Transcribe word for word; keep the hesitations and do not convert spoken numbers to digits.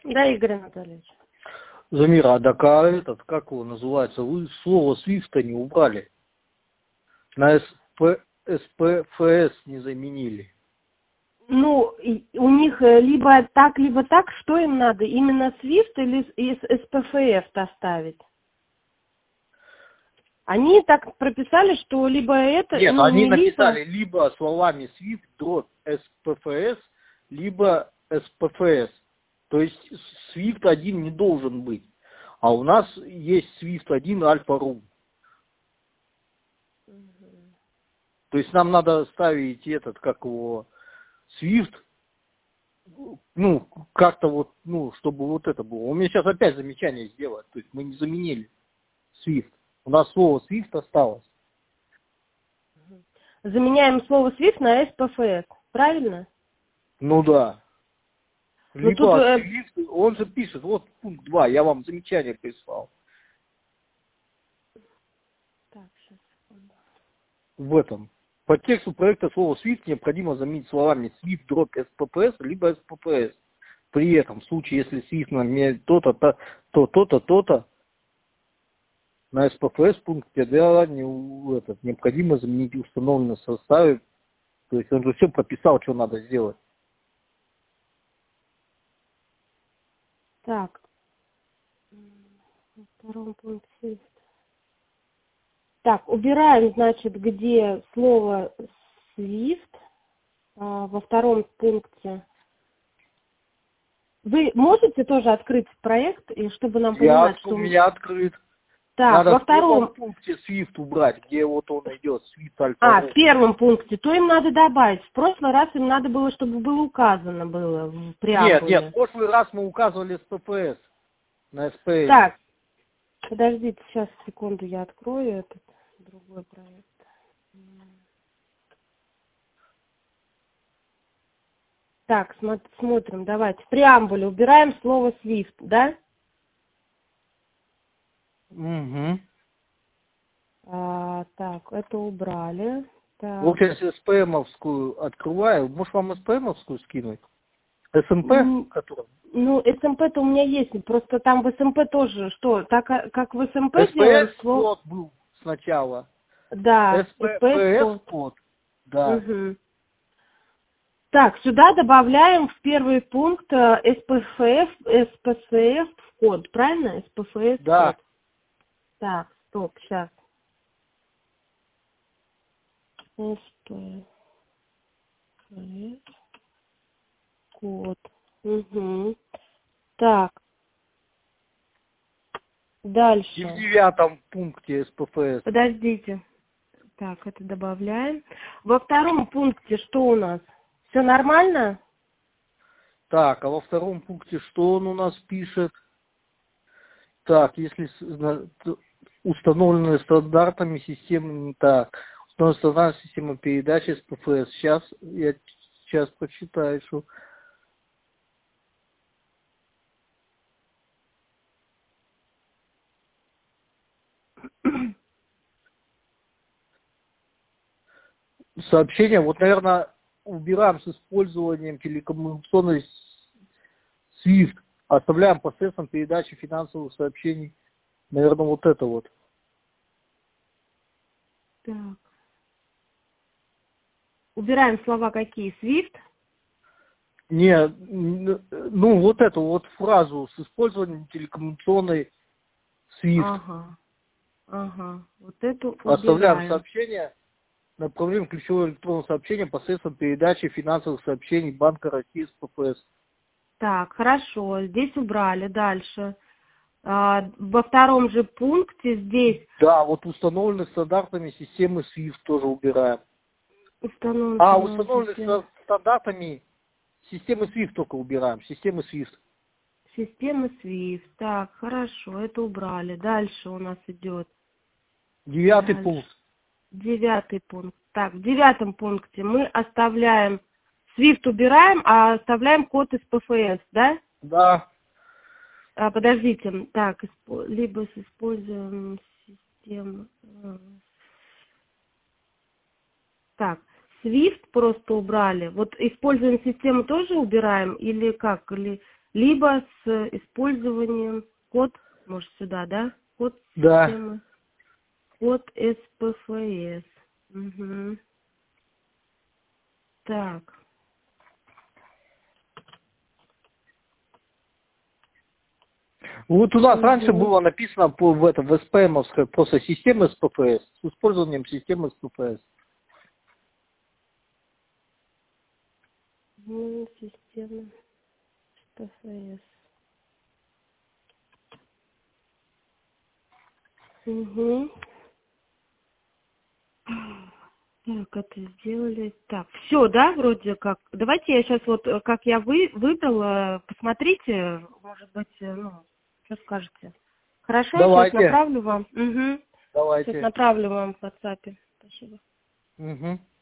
Да, Игорь Анатольевич. Замира, а так а этот, как его называется, вы слово свифта не убрали. На СП, СПФС не заменили. Ну, и у них э, либо так, либо так, что им надо? Именно свифт или из эс пэ эф оставить? Они так прописали, что либо это, Нет, ну, они не либо... написали либо словами swift dot spfs, либо spfs. То есть свифт один не должен быть. А у нас есть свифт один Alpha.ru. То есть нам надо ставить этот, как его, свифт, ну, как-то вот, ну, чтобы вот это было. Он мне сейчас опять замечание сделает. То есть мы не заменили свифт. У нас слово свифт осталось. Заменяем слово свифт на эс пэ эф эс, правильно? Ну да. Ну тут... Либо э, свифт, он же пишет, вот пункт два, я вам замечание прислал. Так, сейчас, секунду. В этом. По тексту проекта слово swift необходимо заменить словами swift dot spps, либо spps. При этом, в случае, если swift меняет то-то, то, то, то-то, то-то, на spps пункте да, не, у- этот, необходимо заменить установленное в составе. То есть он же все прописал, что надо сделать. Так. Во втором пункте свифт. Так, убираем, значит, где слово свифт. А, во втором пункте. Вы можете тоже открыть проект, и чтобы нам Я, понимать, у что... меня открыт. Так, Надо во в первом втором... пункте swift убрать, где вот он идет, swift А, в Alpha.ru. первом пункте, то им надо добавить. В прошлый раз им надо было, чтобы было указано было в Нет, нет, в преамбуле. прошлый раз мы указывали сппс на эс пи эс. Так, подождите, сейчас, секунду, я открою этот другой проект. Так, смо- смотрим, давайте. В преамбуле убираем слово свифт, да? Угу. А, так, это убрали. Вот Так. если СПМовскую открываю, может вам СПМовскую скинуть? СМП, М, который? Ну, эс эм пэ-то у меня есть, просто там в эс эм пэ тоже, что, так а- как в эс эм пэ делаем СПС слово... код был сначала. Да, СПФ эс пэ эс-код. код, да. Угу. Так, сюда добавляем в первый пункт э, эс пэ эф, эс пэ эс эф код, правильно? эс пэ эф Да. код. Так, стоп, сейчас. эс пэ эф код. Угу. Так, И в дальше. девятом пункте СПФС. Подождите. Так, это добавляем. Во втором пункте что у нас? Все нормально? Так, а во втором пункте что он у нас пишет? Так, если с- зна- т- установленные стандартами системы, так, установленная стандартная система передачи СПФС. Сейчас я сейчас прочитаю, что сообщение, вот, наверное, убираем с использованием телекоммуникационной с- свифт, оставляем посредством передачи финансовых сообщений. Наверное, вот это вот. Так. Убираем слова какие? свифт? Не, н- ну, вот эту вот фразу с использованием телекоммуникационной свифт. Ага. Ага. Вот эту Оставляем убираем. сообщение, направляем ключевое электронное сообщение посредством передачи финансовых сообщений Банка России с ПФС. Так, хорошо. Здесь убрали. Дальше. А, во втором же пункте здесь Да, вот установленных стандартами системы свифт тоже убираем. установлена А, финансовая установленных система. ста- стандартами системы свифт только убираем. Системы свифт. Система свифт. Так, хорошо, это убрали. Дальше у нас идет. Девятый Дальше. пункт. Девятый пункт. Так, в девятом пункте мы оставляем свифт убираем, а оставляем код из пэ эф эс, да? Да. А, подождите, так, испо- либо с используем систему. э, Так, свифт просто убрали. Вот используем систему тоже убираем или как? Или либо с использованием код, может, сюда, да? Код Да. системы. Код эс пэ эф эс. Угу. Так. Вот у нас Угу. раньше было написано по, в этом, в эс пэ эм-овской просто система эс пэ пэ эс с использованием системы эс пэ пэ эс. Ну, система эс пэ эф эс. Угу. Так, это сделали. Так, все, да, вроде как. Давайте я сейчас вот, э, как я вы, выбрала, посмотрите, может быть, э, ну, что скажете. Хорошо, сейчас Давайте, направлю вам. Угу. Сейчас давайте. направлю вам в WhatsApp. Спасибо. Угу.